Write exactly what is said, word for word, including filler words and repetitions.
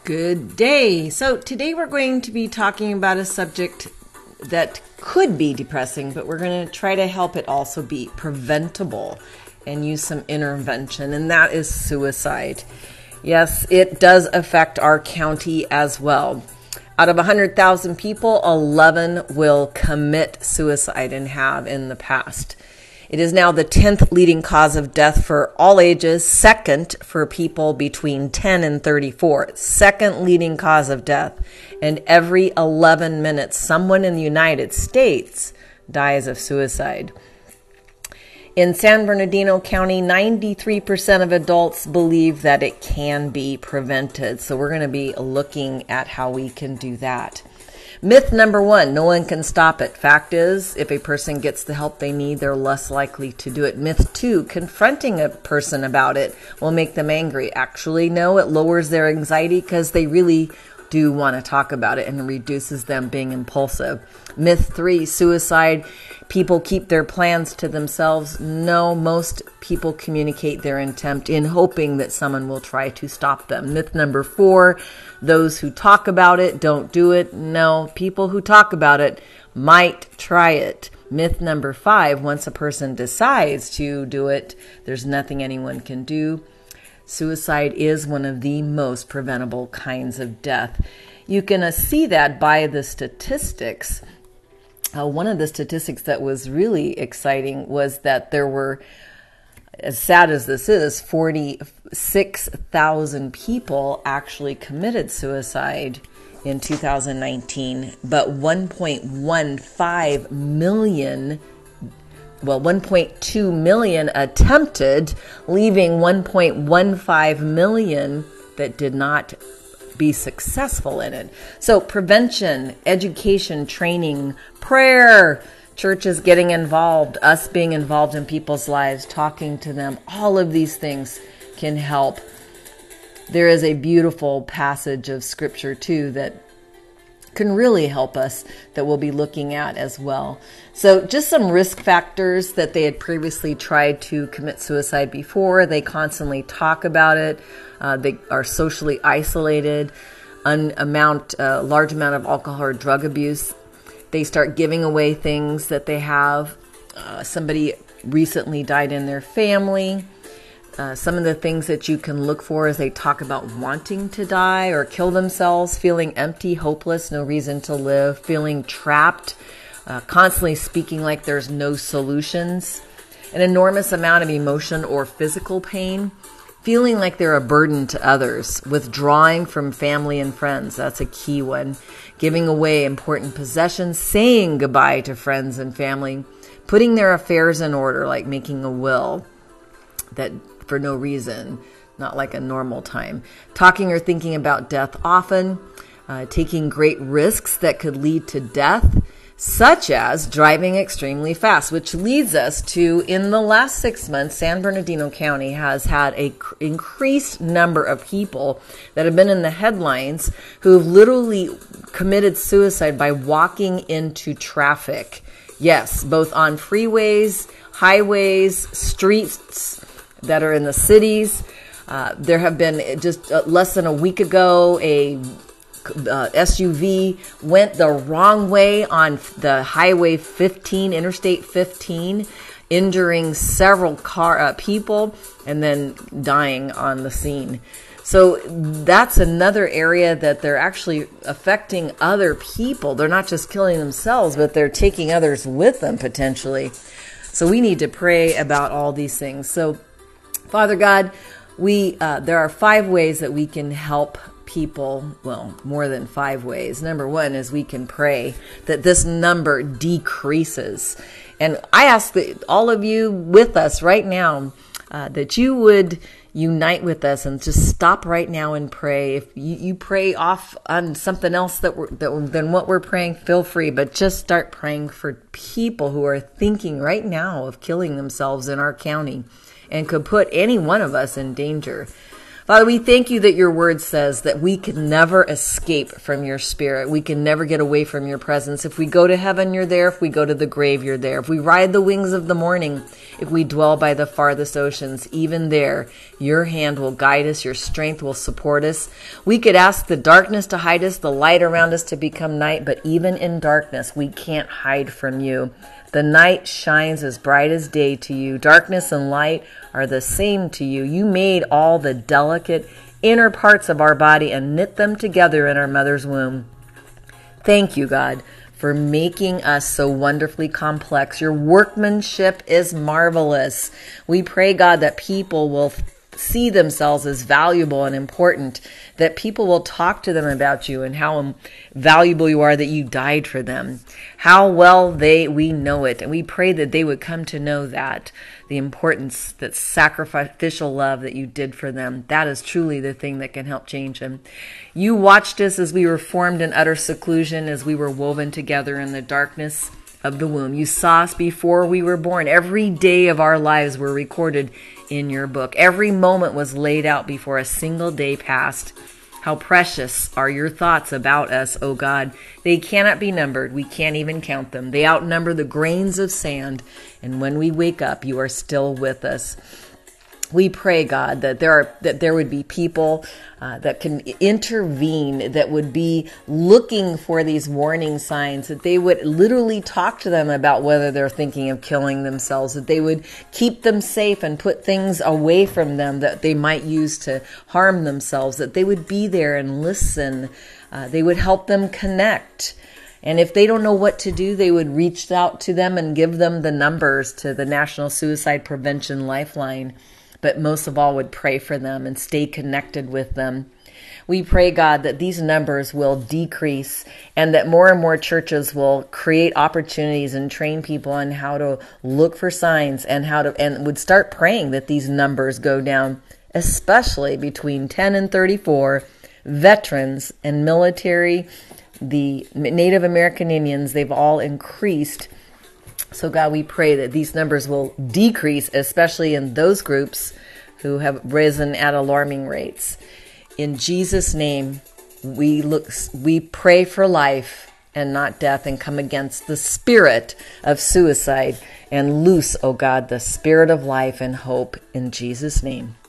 Good day. So today we're going to be talking about a subject that could be depressing, but we're going to try to help it also be preventable and use some intervention, and that is suicide. Yes, it does affect our county as well. Out of one hundred thousand people, eleven will commit suicide and have in the past. It is now the tenth leading cause of death for all ages, second for people between ten and thirty-four, second leading cause of death. And every eleven minutes, someone in the United States dies of suicide. In San Bernardino County, ninety-three percent of adults believe that it can be prevented. So we're going to be looking at how we can do that. Myth number one, no one can stop it. Fact is, if a person gets the help they need, they're less likely to do it. Myth two, confronting a person about it will make them angry. Actually, no, it lowers their anxiety because they really do want to talk about it and reduces them being impulsive. Myth three, suicide, people keep their plans to themselves. No, most people communicate their intent in hoping that someone will try to stop them. Myth number four, those who talk about it don't do it. No, people who talk about it might try it. Myth number five, once a person decides to do it, there's nothing anyone can do. Suicide is one of the most preventable kinds of death. You can uh, see that by the statistics. Uh, one of the statistics that was really exciting was that there were, as sad as this is, forty-six thousand people actually committed suicide in two thousand nineteen, but one point one five million Well, one point two million attempted, leaving one point one five million that did not be successful in it. So prevention, education, training, prayer, churches getting involved, us being involved in people's lives, talking to them, all of these things can help. There is a beautiful passage of scripture too that can really help us that we'll be looking at as well. So just some risk factors that they had previously tried to commit suicide before. They constantly talk about it. Uh, they are socially isolated, an amount, a large amount of alcohol or drug abuse. They start giving away things that they have. Uh, somebody recently died in their family. Uh, some of the things that you can look for as they talk about wanting to die or kill themselves, feeling empty, hopeless, no reason to live, feeling trapped, uh, constantly speaking like there's no solutions, an enormous amount of emotion or physical pain, feeling like they're a burden to others, withdrawing from family and friends. That's a key one. Giving away important possessions, saying goodbye to friends and family, putting their affairs in order, like making a will that for no reason, not like a normal time. Talking or thinking about death often, uh, taking great risks that could lead to death, such as driving extremely fast, which leads us to, in the last six months, San Bernardino County has had a cr- increased number of people that have been in the headlines who have literally committed suicide by walking into traffic. Yes, both on freeways, highways, streets that are in the cities. Uh, there have been just uh, less than a week ago, a uh, S U V went the wrong way on the Highway fifteen, Interstate fifteen, injuring several car uh, people and then dying on the scene. So that's another area that they're actually affecting other people. They're not just killing themselves, but they're taking others with them potentially. So we need to pray about all these things. So Father God, we uh, there are five ways that we can help people. Well, more than five ways. Number one is we can pray that this number decreases. And I ask that all of you with us right now, uh, that you would unite with us and just stop right now and pray. If you, you pray off on something else that we're, that, than what we're praying, feel free, but just start praying for people who are thinking right now of killing themselves in our county and could put any one of us in danger. Father, we thank you that your word says that we can never escape from your spirit. We can never get away from your presence. If we go to heaven, you're there. If we go to the grave, you're there. If we ride the wings of the morning, if we dwell by the farthest oceans, even there, your hand will guide us. Your strength will support us. We could ask the darkness to hide us, the light around us to become night, but even in darkness, we can't hide from you. The night shines as bright as day to you. Darkness and light are the same to you. You made all the delicate inner parts of our body and knit them together in our mother's womb. Thank you, God, for making us so wonderfully complex. Your workmanship is marvelous. We pray, God, that people will see themselves as valuable and important, that people will talk to them about you and how valuable you are, that you died for them, how well they we know it. And we pray that they would come to know that, the importance, that sacrificial love that you did for them. That is truly the thing that can help change them. You watched us as we were formed in utter seclusion, as we were woven together in the darkness of the womb. You saw us before we were born. Every day of our lives were recorded in your book. Every moment was laid out before a single day passed. How precious are your thoughts about us, O God. They cannot be numbered. We can't even count them. They outnumber the grains of sand. And when we wake up, you are still with us. We pray, God, that there are that there would be people uh, that can intervene, that would be looking for these warning signs, that they would literally talk to them about whether they're thinking of killing themselves, that they would keep them safe and put things away from them that they might use to harm themselves, that they would be there and listen. Uh, they would help them connect. And if they don't know what to do, they would reach out to them and give them the numbers to the National Suicide Prevention Lifeline. But most of all, would pray for them and stay connected with them. We pray, God, that these numbers will decrease and that more and more churches will create opportunities and train people on how to look for signs and how to, and would start praying that these numbers go down, especially between ten and thirty-four, veterans and military, the Native American Indians, they've all increased. So God, we pray that these numbers will decrease, especially in those groups who have risen at alarming rates. In Jesus' name, we look, we pray for life and not death, and come against the spirit of suicide and loose, oh God, the spirit of life and hope in Jesus' name.